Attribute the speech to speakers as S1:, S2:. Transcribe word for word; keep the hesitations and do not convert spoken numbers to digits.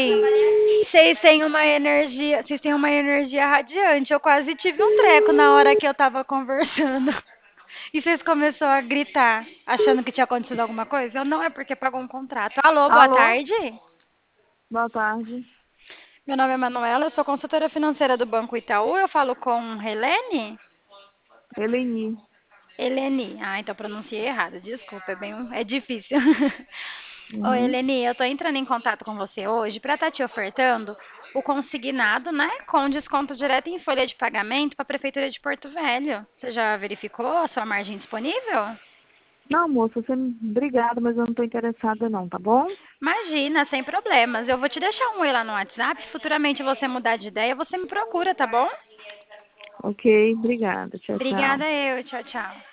S1: Vocês têm uma energia, vocês têm uma energia radiante. Eu quase tive um treco na hora que eu tava conversando. E vocês começaram a gritar, achando que tinha acontecido alguma coisa? Eu não, é porque pagou um contrato. Alô, boa
S2: Alô?
S1: tarde.
S2: Boa tarde.
S1: Meu nome é Manuela, eu sou consultora financeira do Banco Itaú. Eu falo com Helene?
S2: Eleni.
S1: Eleni. Ah, então pronunciei errado. Desculpa, é bem, é difícil. Oi,
S2: Uhum.
S1: Eleni, eu tô entrando em contato com você hoje para estar te ofertando o consignado, né, com desconto direto em folha de pagamento para a Prefeitura de Porto Velho. Você já verificou a sua margem disponível?
S2: Não, moça, você... obrigada, mas eu não estou interessada não, tá bom?
S1: Imagina, sem problemas. Eu vou te deixar um oi lá no WhatsApp. Se futuramente você mudar de ideia, você me procura, tá bom?
S2: Ok, obrigada. Tchau, tchau.
S1: Obrigada eu. Tchau, tchau.